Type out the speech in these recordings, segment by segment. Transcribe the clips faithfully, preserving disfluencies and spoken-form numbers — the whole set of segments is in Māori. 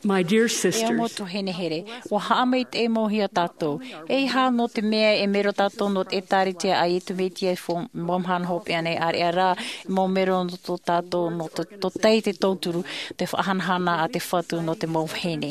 My dear E sisters, mo tu hene here. Wa haamei te e mohia tātou. E ha no te mea e mero tātou no te tari te a i tu meti e fo momhan hopi ane ari ara. Mo mero no to tātou no to, to tei te tauturu te whahanhana a te whatu no te mauhene.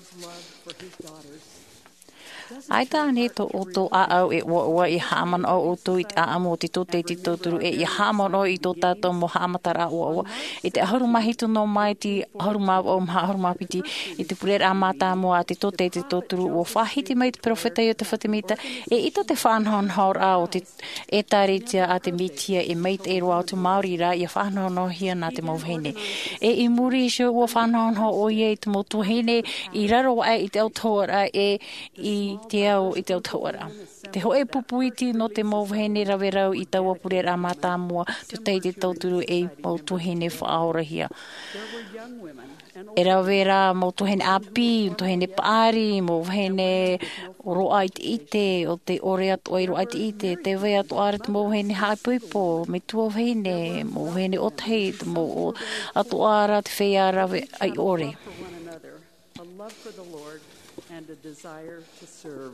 Ai tā ne to o tō aau e ua ua i haaman o o tō i te aamo te tō te te tōturu e i haaman o i tō tātou mo haamatara ua ua. I te aharu mahitu no mai ti aharu maa o maha aharu maa piti i te purera a mātā mua a te tō te te tōturu o whahiti mai te profeta i o te whatimita e ito te whanhon haur a o te e tāretia a te mitia e meit e roa o te Māori ra i a whanhon o hia nā te mauhene. E i muri i shio ua whanhon ho o ie i te motuhene i raro wa e i te autora e i te au i te autoara. Te hoe pupuiti no te mauhene rawe rau i taua purera a mātā mua te tei te tauturu e mautuhene whaorahia. E rawe rā mautuhene api, mautuhene paari, mauhene roa i te ite, o te ore atu ai roa i te ite, te wei atu are te mauhene haipuipo, me tua whene, mauhene o tei, te mau atu ara te whea rawe ai ore. a love for the Lord and a desire to serve.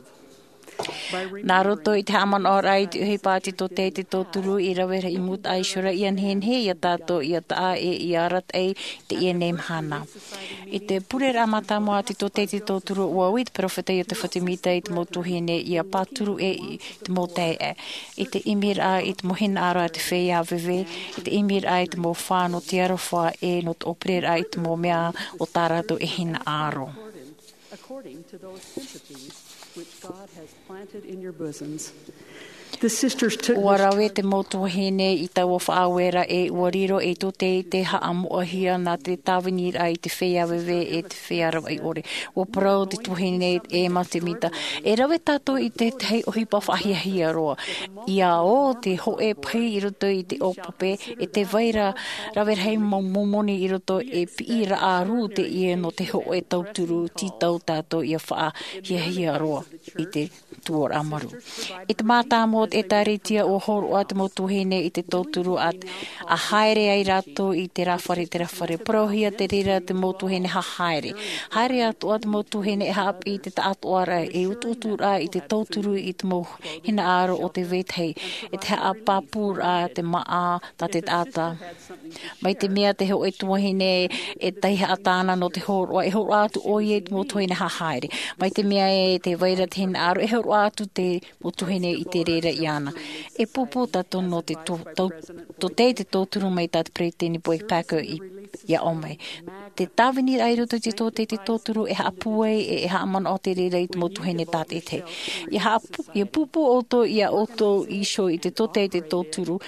Nā roto i te haman o rai te uhi pāti tō te te tōturu i rawera i mut aishura i an hen he i a tātou i a tā e i arat ei te i anem hana. I te purera amata mua te tō te te tōturu ua ui te profeta i a te whatimita i te motuhene i a pāturu e i te motei e. I te imir a i te mohina aro a te whea wewe, i te imir a i te mo whāno te arofa e no te operera i te mo mea o tārato e hina aro. According to those sympathies which God has planted in your bosoms. The sisters took Ua rawe te motuhene i taua whaawera e ua riro e tō te te haamuahia nā te tāwinira i te whea wewe e te whea rawa i ore. Ua parau te tuhene e matemita. E rawe tātou i te tei ohipa whahiahia roa. Ia o te hoe pai i roto i te opope e te waira rawe hei momoni i roto e piira a ru te ie no te hoe tauturu ti tau tātou i a whahiahia roa i te tuor amaru. I te mātā mō e tāretia o horo a te motuhene i te tōturu a, a haere ai rato i te rawhare te rawhare. Prohia te rira te motuhene ha haere. Haere atu a te motuhene e haap i te taatoara e ututura i te tōturu i te mohina aro o te wethei. E te haa papur a te maa ta te tata. Mai te mea te heo e tuahine e teiha atana no te horo e horo atu o i e te motuhene ha haere. Mai te mea e te waira te hina aro e horo atu te motuhene i te rera i ana. E pupu tato no te to, to, to te te tōturu mai tā te preteni poe pako i ia omei. Te tāwini ai roto te tō te te tōturu e haa puei e e haa man o te rera i te motuhene tā te te. I haa i pupu o to i a oto i sho i te tō te te tōturu.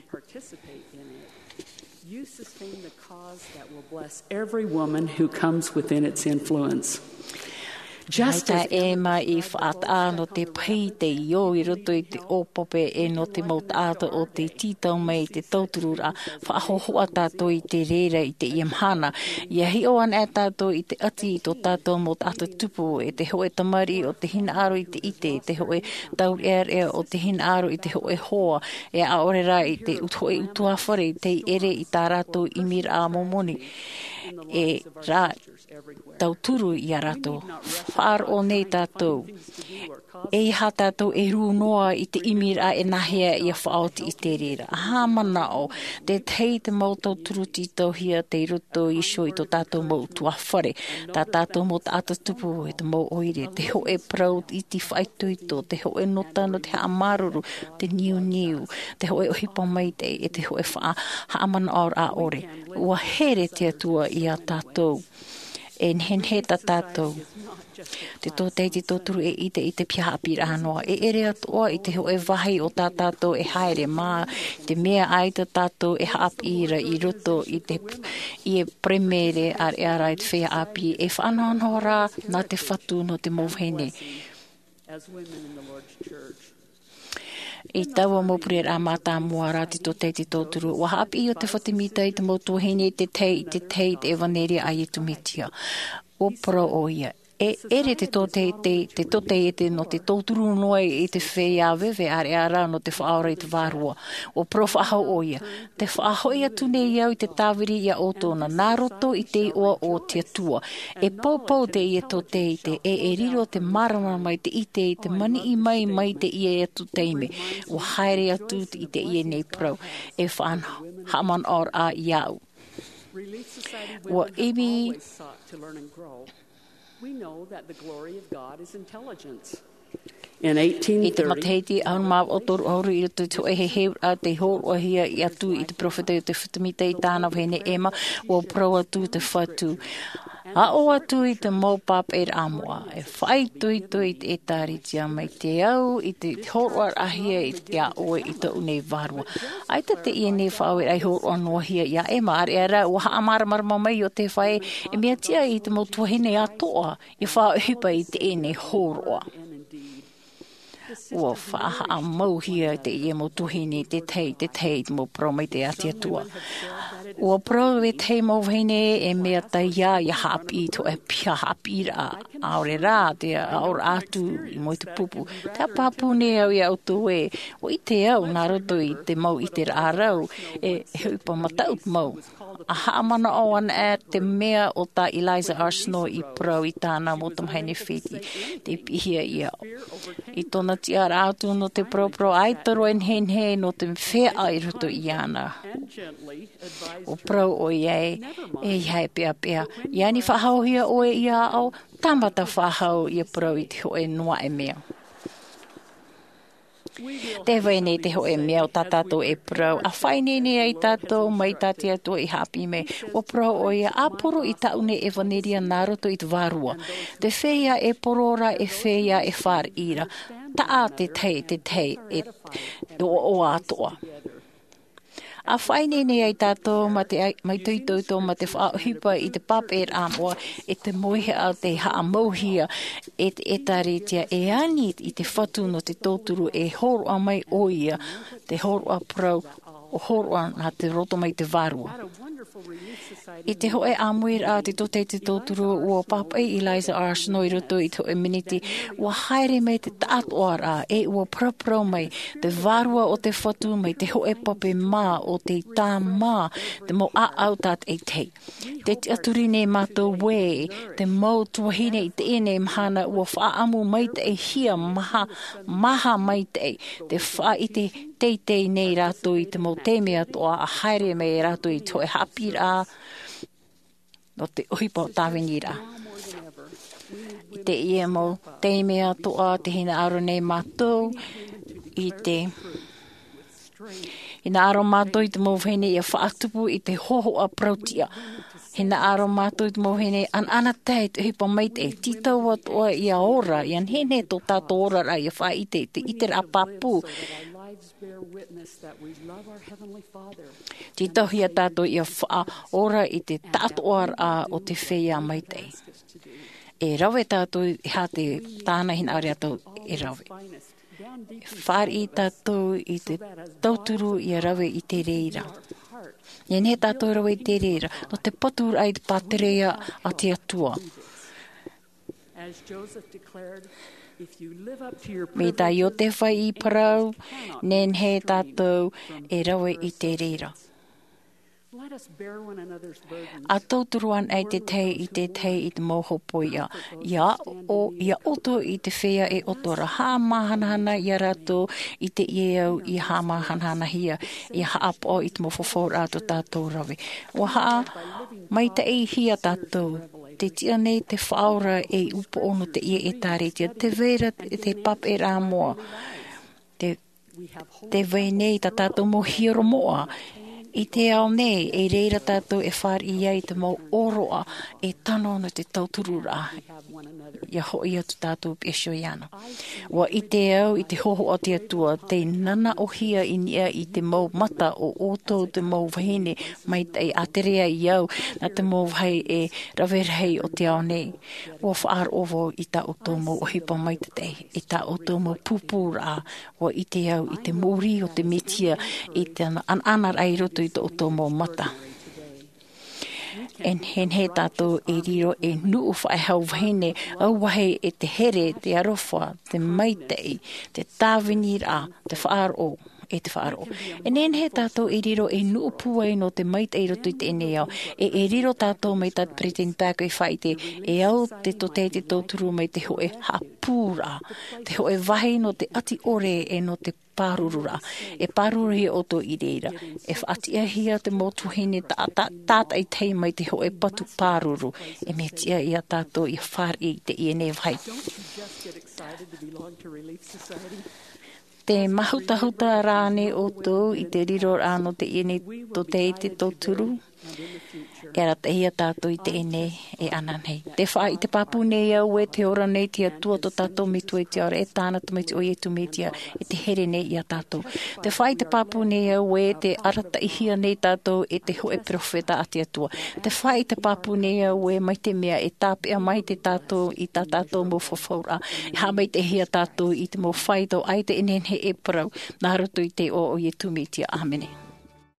You sustain the cause that will bless every woman who comes within its influence. Just as e mai I whaata no te pai te io I roto I te opope e no te mautata o te titau mai te tauturura whaahohoa tātou I te rera I te iamhana. Ia hi o an e tātou I te ati I tō tātou mautata tupu e te hoe tamari o te hina aro I te ite, te hoe tauri er e o te hina aro I te hoe hoa e a orera I te uthoe utuawhare I te ere I tā rātou I mir a momoni. E rā tauturu I a rato. Whaar o nei tātou. E ha tātou e rū noa I te imir a e nahea I a whaoti I te rera. Ha mana o. Te tei te mau tauturu titau hia te roto I sho I tō tātou mau tuawhare. Tā tātou mau tātou tupu e te mau oire. Te ho e proud I te whaituito. Te ho e nota no te haa maruru. Te niu niu. Te ho e ohipa mai te e te ho e wha haa mana or a ore. Ua here te atua I a tātou. E nhen he ta tātou. Te tō te te tōturu e ite I te pia apira anoa. E ere atua I te ho e wahi o tā tātou e haere mā. Te mea ai ta tātou e haap ira I roto I te I e premere ar e ara I te whea api. E whanonho rā nā te whatu no te mōhene. As women in the Lord's church. I taua mopurera a mātā mua rā te tō te te tōturu. Wa hapi I o te whatimita I te motuhene te tei, te tei, te evaneri ai e tumitia. O pro o ia. E ere te tō te, te, te tote e te no te tōturu noa i te whea wewe are ara no te whaora i te wārua. O prof ahau oia. Te whaahoi atu nei au i te tāwiri ia o tōna nāroto i te oa o te atua. E pōpau te i e tō te i te e e riro te marama mai te i te i te mani i mai mai te i e atu teime. O haere atu i te i e nei prau. E whaan haman or a iau. Wa ibi we know that the glory of God is intelligence. In eighteen I te mateiti au mau o toru auru i tu tu e he he a te hōr o hia i atu i te profeta i te whatamita i tāna whene ema o pro atu te whatu. A o atu i te mopap e ramoa. E whai tui tui e tāritia mai te au i te hōr o ahia i te a oe i te unei varua. Aita te i ne whau e ai hōr o noa hia i a ema are ara o haa maramarama mai o te whai e mea tia i te motuahine a toa i whau hipa i te e ne hōr o. Ua whaaha a mauhia te i e mo tuhini te tei, te tei mo promei te ati atua. Ua pro e tei mo vene e mea tai ia i hapi to e pia hapi ra aore rā te aor atu i mo te pupu. Te papu ne au i au tu e o i te au nā roto i te mau i te rārau e hupa matau mau. A haamana o an e te mea o ta Eliza R. Snow i pro i tāna mo tam haine whiti te pihia i au. I tōna tia rātu no te pro pro aitaro en hen he no te whea ai ruto i ana. O pro o iei, e iei pia pia. Iani whahauhia o e ia au, tamata whahau i a pro i te hoe noa e mea. Te wene te hoe mea o tatato e pro. A whainene ai tato mai tati ato i hapi me. O pro o ia aporo i taune e vaneria naroto i te varua. Te whea e porora e whea e whar ira. Ta a te tei, te tei e o, o atoa. A whainene ai tātou ma te mai tuitoutou ma te whahipa i te paper amoa e te moihe a te haa mauhia e te etaretia e ani i te whatu no te tōturu e horoa mai oia te horoa prau o horoa nā te roto mai te varua. I te hoe amuir a te tote te tōturu ua papai Eliza R. Snow i roto i te hoe miniti ua haere mai te tātoara e ua praprau mai te varua o te whatu mai te hoe pape mā o te tā mā te mo a au tat e te. Te te aturine mātou we te mau tuahine i te ene mhana ua whaamu mai te e hia maha, maha mai te te wha i te teitei nei rātou i te mau temea toa a haere mai rātou i te hoe hapira no te uhipa o tāwengira. I te ia mo teimea toa te hina aro nei mātou i te hina aro mātou i te mauwhene i a whaatupu i te hoho a prautia. Hina aro mātou i te mauwhene an ana tei te uhipa mai te titau atoa i a ora i an hene tō tātou ora rai a wha i te i te a papu. Tita hia tātou i a wha ora i te tātoar a o te whea mai te. E rawe tātou i ha te tāna hina aure atou e rawe. Whar i tātou i te tauturu i a rawe i te reira. Ia ne tātou rawe i te reira. No te patur ai te paterea a te atua. As Joseph declared, me tā i o te whai i parau, nen he tātou e rawe i te reira. A tauturuan ai te tei i te tei i te mohopoia. Ia o, ia oto i te whea e otora. Hā mahanahana i a rato i te ieu i hā mahanahana hia. I haapo i te mofofora ato tātou rawe. O haa, mai te ei hia tātou. Te tia nei te whaora e upo ono te ia e tāretia. Te vera te pap e rā moa. Te, te vei nei ta tātou mo hiro moa. I te ao nei, e reira tātou e whar i ai te mau oroa e tano no te tauturura. Ia hoi atu tātou piesho i ana. Wa i te au, i te hoho o te atua, te nana o hia i nia i te mau mata o oto te mau wahine mai te aterea i au na te mau wahai e rawerhei o te ao nei. Wa whaar ovo i ta o tō mau ohipa mai te te, i ta o tō mau pupura, wa i te au, i te mori o te metia, i te an anar ai roto i te o tō mau mata. En hen he tātou e riro e nuu whae hau wahine au wahe e te here, te arofa, te maitei, te tāwini rā, te whaaro. E te whaaro. E nen he tātou e riro e nuu puai no te maitei roto i te ene au. E e riro tātou mai tātou pretend back e whaite e au te tote te tauturu mai te hoe hapura. Te hoe wahi no te ati ore e no te pārurura. E pāruru he oto i reira. E whaatia hia te motuhine tātai tei mai te hoe patu pāruru. E me tia ia tātou i whari te i ene vai. Te mahutahuta rāne o tō i te riro rāno te ene to te te tōturu. E ara te hia tātou i te ene e ana nei. Te wha i te papu nei au e te ora nei tia tua to tātou me tu e te ara e tāna tu me te oie tu me tia e te here nei i a tātou. Te wha i te papu nei au e te arata i hia nei tātou e te hoe profeta a te atua. Te wha i te papu nei au e mai te mea e tāpea mai te tātou i tā tātou mo whawhaura. E ha mai te hia tātou i te mo whaito ai te enen he e parau. Nā roto i te o oie tu me tia. Āmene.